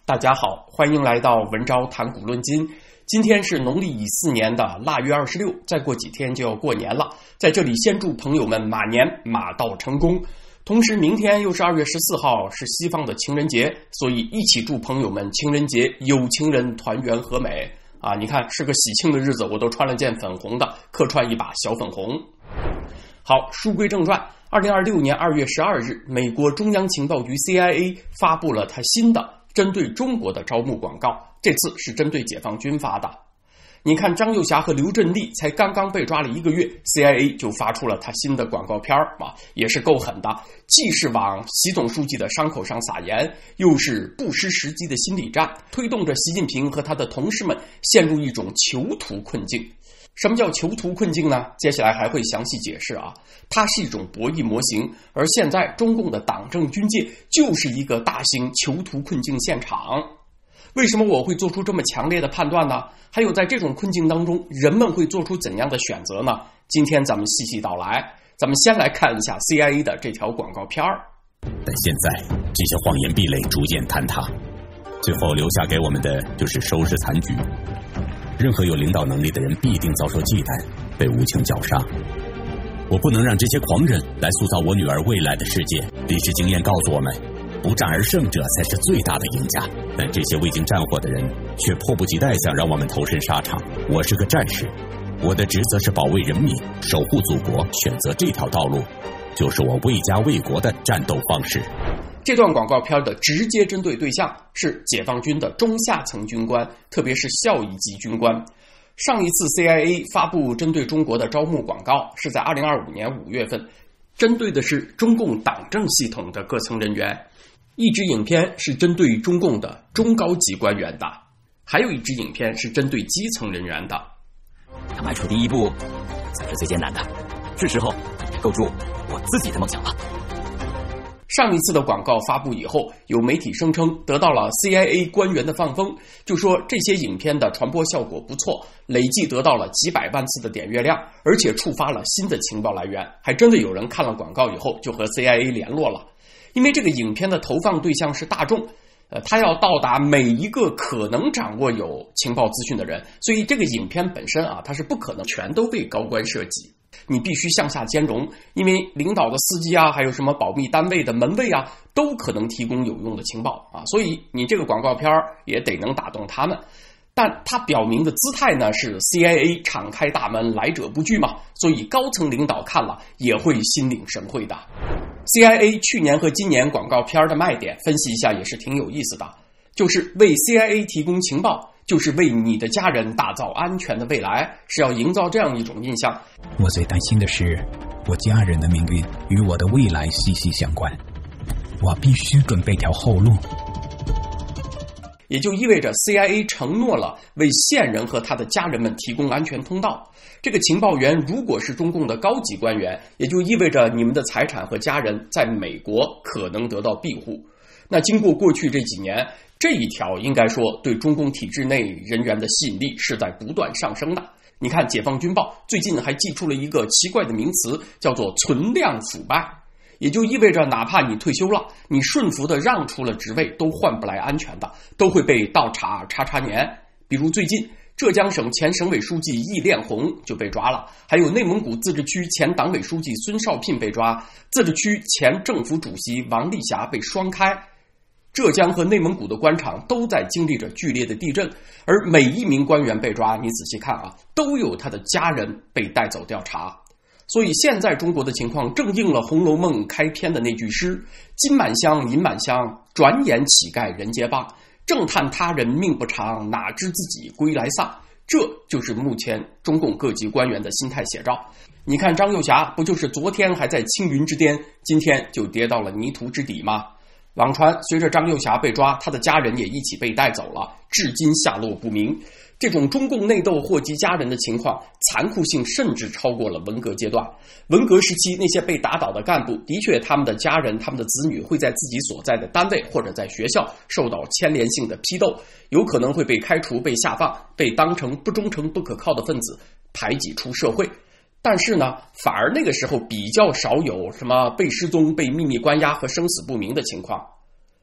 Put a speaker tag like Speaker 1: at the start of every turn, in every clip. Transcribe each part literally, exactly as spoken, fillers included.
Speaker 1: 大家好，欢迎来到文昭谈古论今。今天是农历乙巳年的腊月二十六，再过几天就要过年了。在这里先祝朋友们马年马到成功。同时明天又是二月十四号，是西方的情人节，所以一起祝朋友们情人节有情人团圆和美啊！你看是个喜庆的日子，我都穿了件粉红的，客串一把小粉红。好，书归正传。二零二六年二月十二日，美国中央情报局 C I A 发布了它新的针对中国的招募广告，这次是针对解放军发的。你看张幼霞和刘振利才刚刚被抓了一个月， C I A 就发出了他新的广告片啊，也是够狠的，既是往习总书记的伤口上撒盐，又是不失时机的心理战，推动着习近平和他的同事们陷入一种囚徒困境。什么叫囚徒困境呢？接下来还会详细解释啊。它是一种博弈模型，而现在中共的党政军界就是一个大型囚徒困境现场。为什么我会做出这么强烈的判断呢？还有在这种困境当中，人们会做出怎样的选择呢？今天咱们细细道来。咱们先来看一下 C I A 的这条广告片儿。
Speaker 2: 但现在这些谎言壁垒逐渐坍塌，最后留下给我们的就是收拾残局。任何有领导能力的人必定遭受忌惮，被无情绞杀。我不能让这些狂人来塑造我女儿未来的世界。历史经验告诉我们，不战而胜者才是最大的赢家。但这些未经战火的人却迫不及待想让我们投身沙场。我是个战士，我的职责是保卫人民，守护祖国。选择这条道路，就是我为家为国的战斗方式。
Speaker 1: 这段广告片的直接针对对象是解放军的中下层军官，特别是校一级军官。上一次 C I A 发布针对中国的招募广告是在二零二五年五月份，针对的是中共党政系统的各层人员。一支影片是针对中共的中高级官员的，还有一支影片是针对基层人员的。
Speaker 3: 他迈出第一步才是最艰难的，是时候构筑我自己的梦想了。
Speaker 1: 上一次的广告发布以后，有媒体声称得到了 C I A 官员的放风，就说这些影片的传播效果不错，累计得到了几百万次的点阅量，而且触发了新的情报来源。还真的有人看了广告以后就和 C I A 联络了。因为这个影片的投放对象是大众，呃，他要到达每一个可能掌握有情报资讯的人，所以这个影片本身啊，它是不可能全都为高官设计。你必须向下兼容，因为领导的司机啊，还有什么保密单位的门卫啊，都可能提供有用的情报啊，所以你这个广告片也得能打动他们。但它表明的姿态呢是 C I A 敞开大门，来者不拒嘛，所以高层领导看了也会心领神会的。C I A 去年和今年广告片的卖点分析一下也是挺有意思的，就是为 C I A 提供情报，就是为你的家人打造安全的未来，是要营造这样一种印象。
Speaker 4: 我最担心的是我家人的命运与我的未来息息相关，我必须准备条后路。
Speaker 1: 也就意味着 C I A 承诺了为线人和他的家人们提供安全通道。这个情报员如果是中共的高级官员，也就意味着你们的财产和家人在美国可能得到庇护。那经过过去这几年，这一条应该说对中共体制内人员的吸引力是在不断上升的。你看解放军报最近还寄出了一个奇怪的名词，叫做存量腐败，也就意味着哪怕你退休了，你顺服的让出了职位都换不来安全的，都会被倒查叉叉年。比如最近浙江省前省委书记易炼红就被抓了，还有内蒙古自治区前党委书记孙少聘被抓，自治区前政府主席王丽霞被双开。浙江和内蒙古的官场都在经历着剧烈的地震，而每一名官员被抓，你仔细看啊，都有他的家人被带走调查。所以现在中国的情况正应了《红楼梦》开篇的那句诗：金满箱银满箱，转眼乞丐人皆谤，正叹他人命不长，哪知自己归来丧。这就是目前中共各级官员的心态写照。你看张幼霞不就是昨天还在青云之巅，今天就跌到了泥土之底吗？网传随着张幼霞被抓，他的家人也一起被带走了，至今下落不明。这种中共内斗祸及家人的情况，残酷性甚至超过了文革阶段。文革时期那些被打倒的干部，的确他们的家人、他们的子女会在自己所在的单位或者在学校受到牵连性的批斗，有可能会被开除、被下放，被当成不忠诚、不可靠的分子排挤出社会。但是呢，反而那个时候比较少有什么被失踪、被秘密关押和生死不明的情况。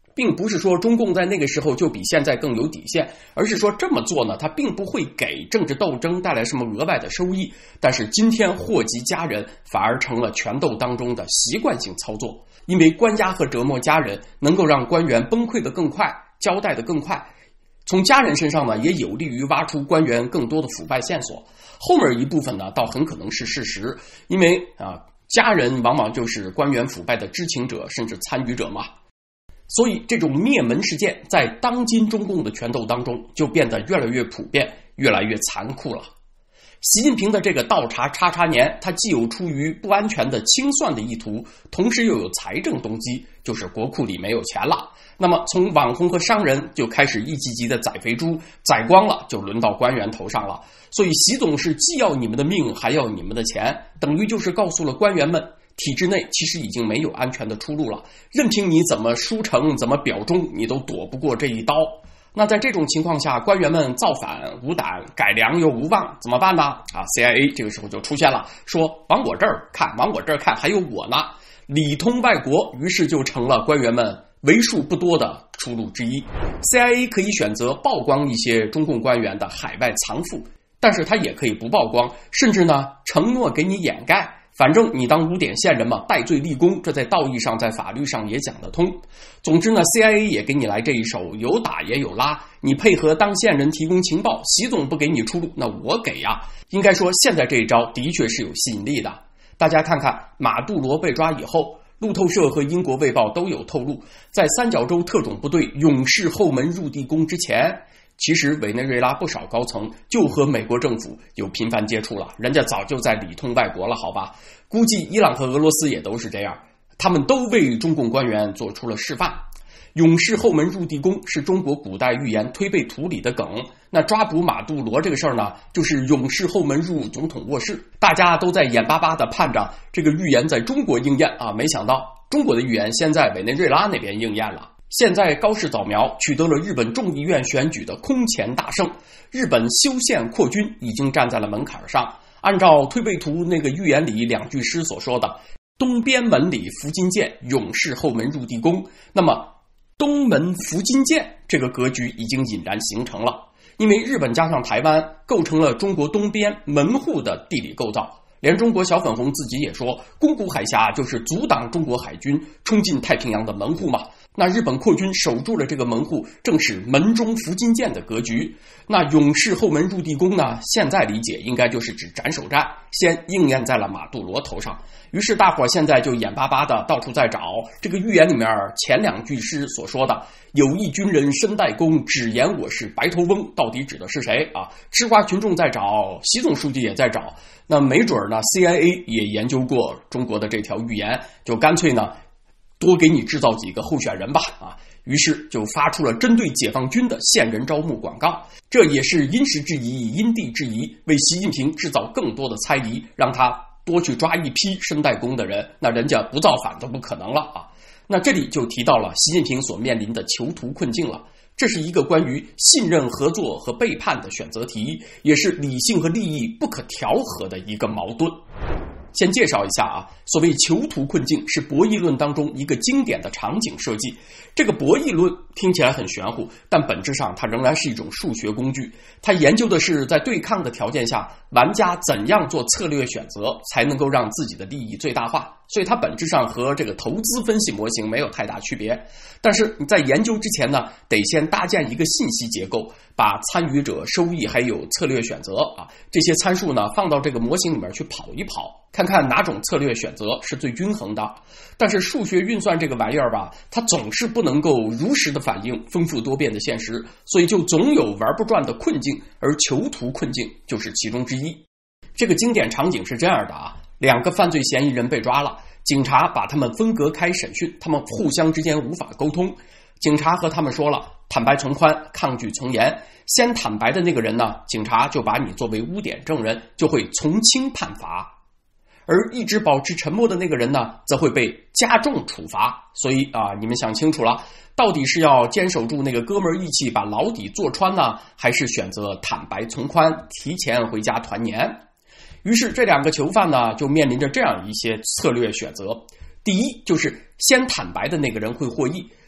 Speaker 1: 并不是说中共在那个时候就比现在更有底线，而是说这么做呢，它并不会给政治斗争带来什么额外的收益。但是今天祸及家人，反而成了权斗当中的习惯性操作。因为关押和折磨家人，能够让官员崩溃得更快，交代得更快。从家人身上呢，也有利于挖出官员更多的腐败线索。后面一部分呢，倒很可能是事实，因为啊，家人往往就是官员腐败的知情者，甚至参与者嘛。所以这种灭门事件在当今中共的权斗当中就变得越来越普遍，越来越残酷了。习近平的这个倒查叉叉年，他既有出于不安全的清算的意图，同时又有财政动机，就是国库里没有钱了。那么从网红和商人就开始一级级的宰肥猪，宰光了就轮到官员头上了。所以习总是既要你们的命，还要你们的钱，等于就是告诉了官员们，体制内其实已经没有安全的出路了，任凭你怎么书成，怎么表忠，你都躲不过这一刀。那在这种情况下，官员们造反无胆，改良又无望，怎么办呢？啊 ，C I A 这个时候就出现了，说往我这儿看，往我这儿看，还有我呢，里通外国，于是就成了官员们为数不多的出路之一。C I A 可以选择曝光一些中共官员的海外藏富，但是他也可以不曝光，甚至呢承诺给你掩盖。反正你当污点线人嘛，戴罪立功，这在道义上在法律上也讲得通。总之呢 C I A 也给你来这一手，有打也有拉，你配合当线人提供情报，习总不给你出路，那我给呀。应该说现在这一招的确是有吸引力的。大家看看马杜罗被抓以后，路透社和英国卫报都有透露，在三角洲特种部队勇士后门入地宫之前，其实委内瑞拉不少高层就和美国政府有频繁接触了，人家早就在里通外国了，好吧？估计伊朗和俄罗斯也都是这样，他们都为中共官员做出了示范。勇士后门入地宫是中国古代寓言推背图里的梗，那抓捕马杜罗这个事儿呢，就是勇士后门入总统卧室，大家都在眼巴巴的盼着这个预言在中国应验啊，没想到中国的预言先在委内瑞拉那边应验了。现在高市早苗取得了日本众议院选举的空前大胜，日本修宪扩军已经站在了门槛上。按照推背图那个预言里两句诗所说的，东边门里伏金剑，勇士后门入地宫，那么东门伏金剑这个格局已经隐然形成了，因为日本加上台湾构成了中国东边门户的地理构造。连中国小粉红自己也说，宫古海峡就是阻挡中国海军冲进太平洋的门户嘛。那日本扩军守住了这个门户，正是门中伏金剑的格局。那勇士后门入地宫呢，现在理解应该就是指斩首战，先应验在了马杜罗头上。于是大伙现在就眼巴巴的到处在找这个预言里面前两句诗所说的有意军人身带弓，只言我是白头翁，到底指的是谁啊？吃瓜群众在找，习总书记也在找，那没准呢 C I A 也研究过中国的这条预言，就干脆呢多给你制造几个候选人吧啊！于是就发出了针对解放军的线人招募广告，这也是因时制宜，因地制宜，为习近平制造更多的猜疑，让他多去抓一批身带弓的人，那人家不造反都不可能了啊！那这里就提到了习近平所面临的囚徒困境了，这是一个关于信任、合作和背叛的选择题，也是理性和利益不可调和的一个矛盾。先介绍一下啊，所谓囚徒困境是博弈论当中一个经典的场景设计。这个博弈论听起来很玄乎，但本质上它仍然是一种数学工具。它研究的是在对抗的条件下，玩家怎样做策略选择才能够让自己的利益最大化。所以它本质上和这个投资分析模型没有太大区别。但是你在研究之前呢，得先搭建一个信息结构，把参与者、收益还有策略选择啊这些参数呢放到这个模型里面去跑一跑，看看哪种策略选择是最均衡的。但是数学运算这个玩意儿吧，它总是不能够如实的反映丰富多变的现实，所以就总有玩不转的困境，而囚徒困境就是其中之一。这个经典场景是这样的啊，两个犯罪嫌疑人被抓了，警察把他们分隔开审讯，他们互相之间无法沟通。警察和他们说了，坦白从宽，抗拒从严。先坦白的那个人呢，警察就把你作为污点证人，就会从轻判罚。而一直保持沉默的那个人呢，则会被加重处罚。所以啊，你们想清楚了，到底是要坚守住那个哥们义气，把牢底坐穿呢，还是选择坦白从宽，提前回家团年？于是这两个囚犯呢，就面临着这样一些策略选择。第一，就是先坦白的那个人会获益，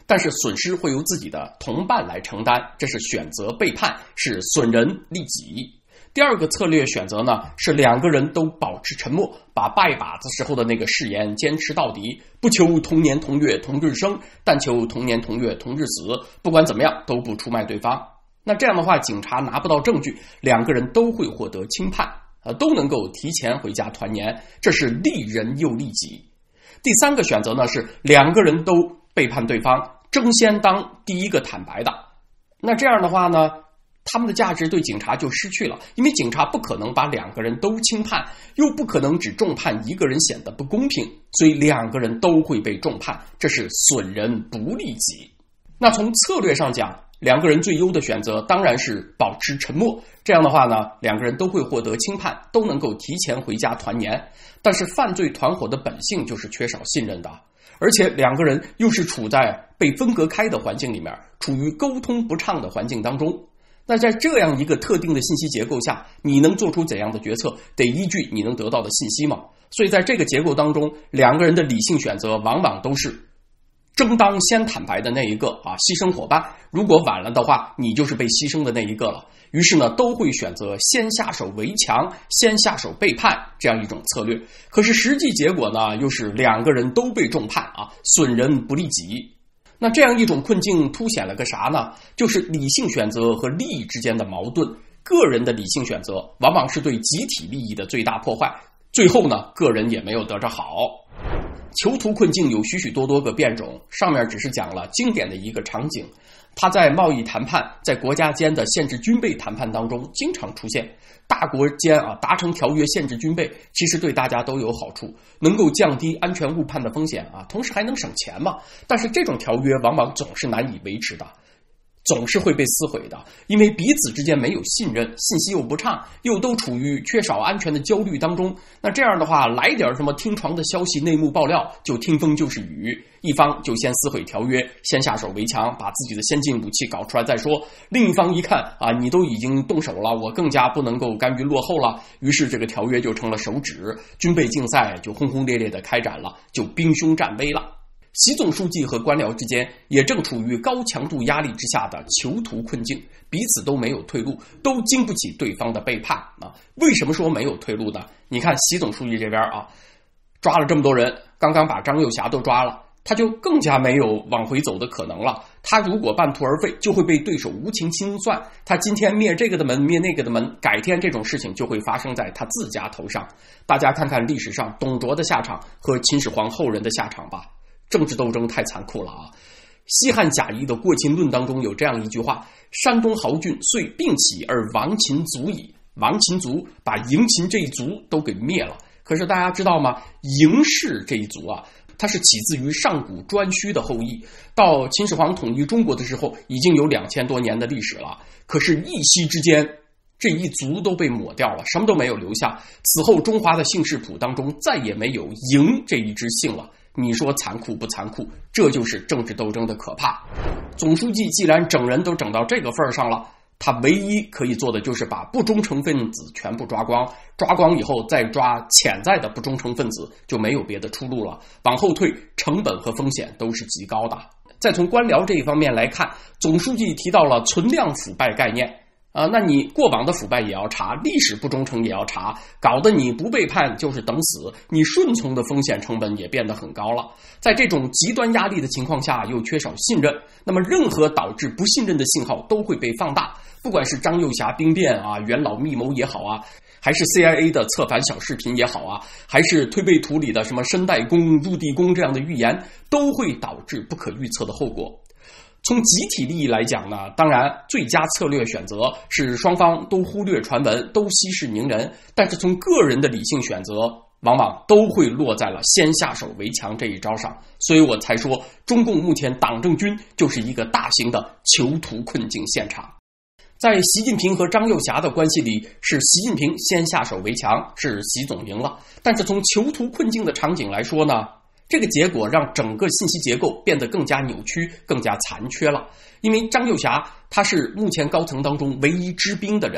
Speaker 1: 但是损失会由自己的同伴来承担，这是选择背叛，是损人利己。第二个策略选择呢，是两个人都保持沉默，把拜把子时候的那个誓言坚持到底，不求同年同月同日生，但求同年同月同日死，不管怎么样都不出卖对方。那这样的话，警察拿不到证据，两个人都会获得轻判，呃，都能够提前回家团年，这是利人又利己。第三个选择呢，是两个人都背叛对方，争先当第一个坦白的。那这样的话呢，他们的价值对警察就失去了，因为警察不可能把两个人都轻判，又不可能只重判一个人显得不公平，所以两个人都会被重判，这是损人不利己。那从策略上讲，两个人最优的选择当然是保持沉默，这样的话呢，两个人都会获得轻判，都能够提前回家团年。但是犯罪团伙的本性就是缺少信任的，而且两个人又是处在被分隔开的环境里面，处于沟通不畅的环境当中。那在这样一个特定的信息结构下，你能做出怎样的决策，得依据你能得到的信息嘛。所以在这个结构当中，两个人的理性选择往往都是争当先坦白的那一个啊，牺牲伙伴，如果晚了的话，你就是被牺牲的那一个了。于是呢，都会选择先下手为强，先下手背叛这样一种策略。可是实际结果呢，又是两个人都被重判啊，损人不利己。那这样一种困境凸显了个啥呢？就是理性选择和利益之间的矛盾。个人的理性选择往往是对集体利益的最大破坏，最后呢，个人也没有得着好。囚徒困境有许许多多个变种，上面只是讲了经典的一个场景，它在贸易谈判，在国家间的限制军备谈判当中经常出现。大国间啊达成条约限制军备，其实对大家都有好处，能够降低安全误判的风险啊，同时还能省钱嘛。但是这种条约往往总是难以维持的，总是会被撕毁的，因为彼此之间没有信任，信息又不畅，又都处于缺少安全的焦虑当中。那这样的话，来点什么听床的消息、内幕爆料，就听风就是雨，一方就先撕毁条约，先下手为强，把自己的先进武器搞出来再说。另一方一看啊，你都已经动手了，我更加不能够甘于落后了，于是这个条约就成了手指，军备竞赛就轰轰烈烈的开展了，就兵凶战危了。习总书记和官僚之间也正处于高强度压力之下的囚徒困境，彼此都没有退路，都经不起对方的背叛啊！为什么说没有退路呢？你看习总书记这边啊，抓了这么多人，刚刚把张幼霞都抓了，他就更加没有往回走的可能了。他如果半途而废，就会被对手无情清算。他今天灭这个的门，灭那个的门，改天这种事情就会发生在他自家头上。大家看看历史上董卓的下场和秦始皇后人的下场吧。政治斗争太残酷了啊！西汉贾谊的《过秦论》当中有这样一句话：山东豪俊遂并起而亡秦族矣。亡秦族把嬴秦这一族都给灭了。可是大家知道吗？嬴氏这一族啊，它是起自于上古颛顼的后裔，到秦始皇统一中国的时候已经有两千多年的历史了。可是一夕之间，这一族都被抹掉了，什么都没有留下。此后中华的姓氏谱当中再也没有嬴这一支姓了。你说残酷不残酷？这就是政治斗争的可怕。总书记既然整人都整到这个份上了，他唯一可以做的就是把不忠诚分子全部抓光，抓光以后再抓潜在的不忠诚分子，就没有别的出路了。往后退，成本和风险都是极高的。再从官僚这一方面来看，总书记提到了存量腐败概念啊，那你过往的腐败也要查，历史不忠诚也要查，搞得你不背叛就是等死，你顺从的风险成本也变得很高了。在这种极端压力的情况下，又缺少信任，那么任何导致不信任的信号都会被放大，不管是张幼霞兵变啊、元老密谋也好啊，还是 C I A 的策反小视频也好啊，还是推背图里的什么申代公、入地公这样的预言，都会导致不可预测的后果。从集体利益来讲呢，当然最佳策略选择是双方都忽略传闻，都息事宁人，但是从个人的理性选择往往都会落在了先下手为强这一招上。所以我才说中共目前党政军就是一个大型的囚徒困境现场。在习近平和张幼霞的关系里，是习近平先下手为强，是习总赢了。但是从囚徒困境的场景来说呢，这个结果让整个信息结构变得更加扭曲，更加残缺了。因为张幼霞他是目前高层当中唯一知兵的人，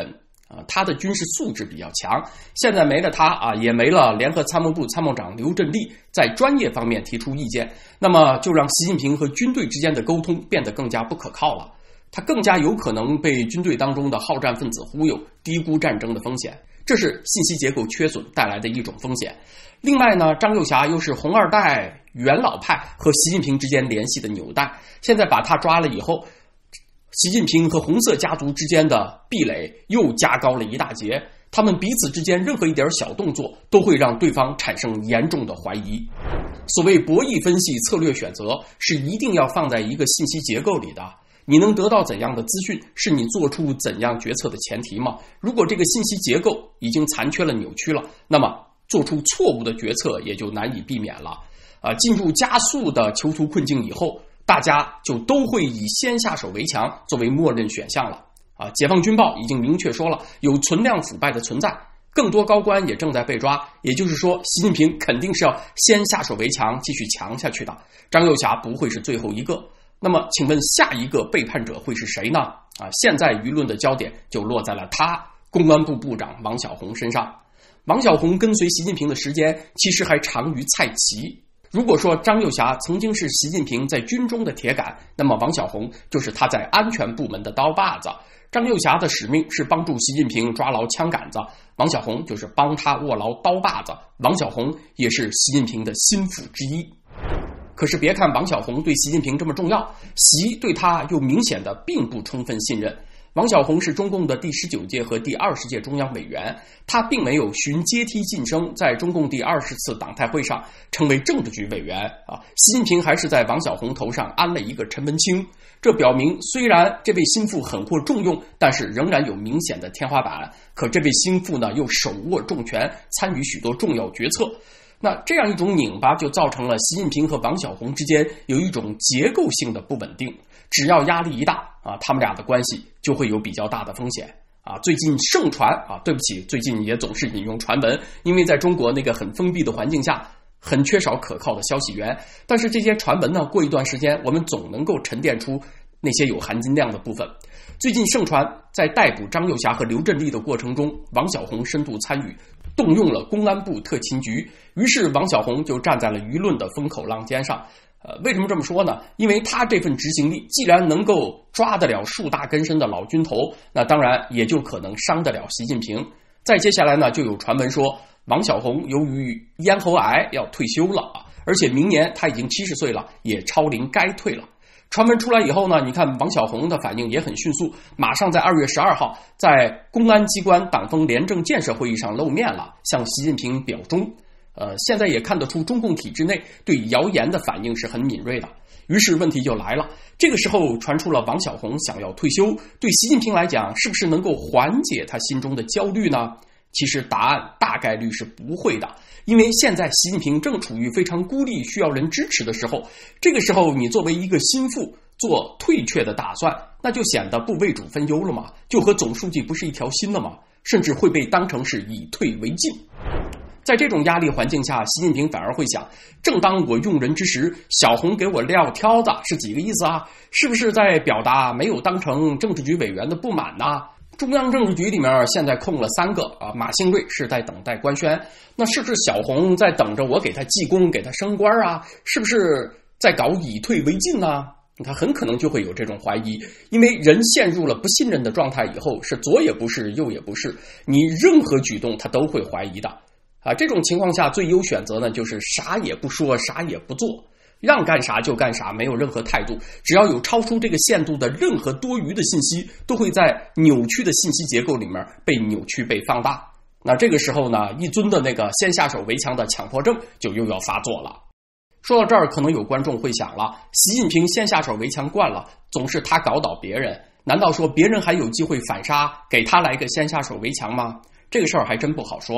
Speaker 1: 啊，他的军事素质比较强，现在没了他啊，也没了联合参谋部参谋长刘振立在专业方面提出意见，那么就让习近平和军队之间的沟通变得更加不可靠了。他更加有可能被军队当中的好战分子忽悠，低估战争的风险，这是信息结构缺损带来的一种风险。另外呢，张又侠又是红二代元老派和习近平之间联系的纽带，现在把他抓了以后，习近平和红色家族之间的壁垒又加高了一大截，他们彼此之间任何一点小动作都会让对方产生严重的怀疑。所谓博弈分析、策略选择是一定要放在一个信息结构里的，你能得到怎样的资讯是你做出怎样决策的前提吗？如果这个信息结构已经残缺了、扭曲了，那么做出错误的决策也就难以避免了。啊，进入加速的囚徒困境以后，大家就都会以先下手为强作为默认选项了。啊，解放军报已经明确说了，有存量腐败的存在，更多高官也正在被抓，也就是说，习近平肯定是要先下手为强，继续强下去的。张又侠不会是最后一个。那么请问下一个背叛者会是谁呢？啊，现在舆论的焦点就落在了他公安部部长王小红身上。王小红跟随习近平的时间其实还长于蔡奇。如果说张又侠曾经是习近平在军中的铁杆，那么王小红就是他在安全部门的刀把子。张又侠的使命是帮助习近平抓牢枪杆子，王小红就是帮他握牢刀把子。王小红也是习近平的心腹之一。可是别看王小红对习近平这么重要，习对他又明显的并不充分信任。王小红是中共的第十九届和第二十届中央委员，他并没有循阶梯晋升，在中共第二十次党代会上成为政治局委员啊。习近平还是在王小红头上安了一个陈文清，这表明虽然这位心腹很获重用，但是仍然有明显的天花板。可这位心腹呢，又手握重权，参与许多重要决策。那这样一种拧巴就造成了习近平和王小红之间有一种结构性的不稳定，只要压力一大啊，他们俩的关系就会有比较大的风险啊。最近盛传啊，对不起，最近也总是引用传闻，因为在中国那个很封闭的环境下，很缺少可靠的消息源。但是这些传闻呢，过一段时间我们总能够沉淀出那些有含金量的部分。最近盛传在逮捕张又侠和刘振立的过程中，王小红深度参与，动用了公安部特勤局，于是王小红就站在了舆论的风口浪尖上。呃，为什么这么说呢？因为他这份执行力既然能够抓得了树大根深的老军头，那当然也就可能伤得了习近平。再接下来呢，就有传闻说王小红由于咽喉癌要退休了啊，而且明年他已经七十岁了，也超龄该退了。传闻出来以后呢，你看王小红的反应也很迅速，马上在二月十二号在公安机关党风廉政建设会议上露面了，向习近平表忠。呃，现在也看得出中共体制内对谣言的反应是很敏锐的。于是问题就来了，这个时候传出了王小红想要退休，对习近平来讲是不是能够缓解他心中的焦虑呢？其实答案大概率是不会的，因为现在习近平正处于非常孤立需要人支持的时候，这个时候你作为一个心腹做退却的打算，那就显得不为主分忧了嘛，就和总书记不是一条心了嘛，甚至会被当成是以退为进。在这种压力环境下，习近平反而会想，正当我用人之时，小红给我撂挑子是几个意思啊？是不是在表达没有当成政治局委员的不满呢？中央政治局里面现在空了三个啊，马兴瑞是在等待官宣，那是不是小红在等着我给他记功，给他升官啊？是不是在搞以退为进呢？他很可能就会有这种怀疑，因为人陷入了不信任的状态以后，是左也不是，右也不是，你任何举动他都会怀疑的。啊，这种情况下最优选择呢，就是啥也不说，啥也不做，让干啥就干啥，没有任何态度。只要有超出这个限度的任何多余的信息，都会在扭曲的信息结构里面被扭曲、被放大。那这个时候呢，一尊的那个先下手为强的强迫症就又要发作了。说到这儿，可能有观众会想了，习近平先下手为强惯了，总是他搞倒别人，难道说别人还有机会反杀，给他来个先下手为强吗？这个事儿还真不好说。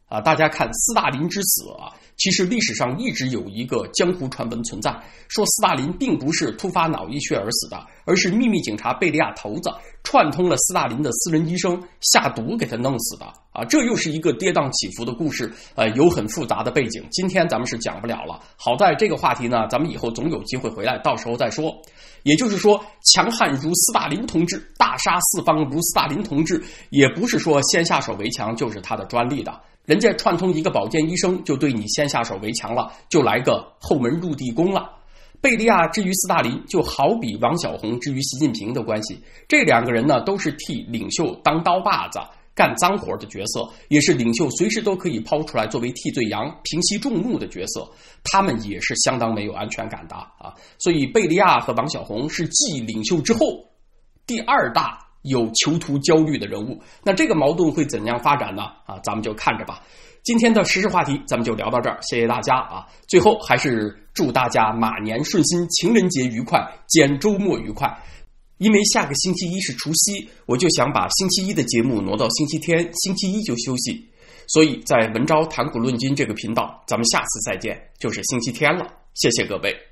Speaker 1: 啊，大家看斯大林之死啊，其实历史上一直有一个江湖传闻存在，说斯大林并不是突发脑溢血而死的，而是秘密警察贝利亚头子串通了斯大林的私人医生下毒给他弄死的啊，这又是一个跌宕起伏的故事，呃，有很复杂的背景，今天咱们是讲不了了。好在这个话题呢，咱们以后总有机会回来，到时候再说。也就是说，强悍如斯大林同志，大杀四方如斯大林同志，也不是说先下手为强就是他的专利的。人家串通一个保健医生就对你先下手为强了，就来个后门入地宫了。贝利亚之于斯大林就好比王小洪之于习近平的关系，这两个人呢都是替领袖当刀把子干脏活的角色，也是领袖随时都可以抛出来作为替罪羊平息众怒的角色，他们也是相当没有安全感的啊。所以贝利亚和王小洪是继领袖之后第二大有囚徒焦虑的人物，那这个矛盾会怎样发展呢？啊，咱们就看着吧。今天的时事话题咱们就聊到这儿，谢谢大家啊！最后还是祝大家马年顺心，情人节愉快，减周末愉快。因为下个星期一是除夕，我就想把星期一的节目挪到星期天，星期一就休息。所以在文昭谈古论今这个频道，咱们下次再见，就是星期天了。谢谢各位。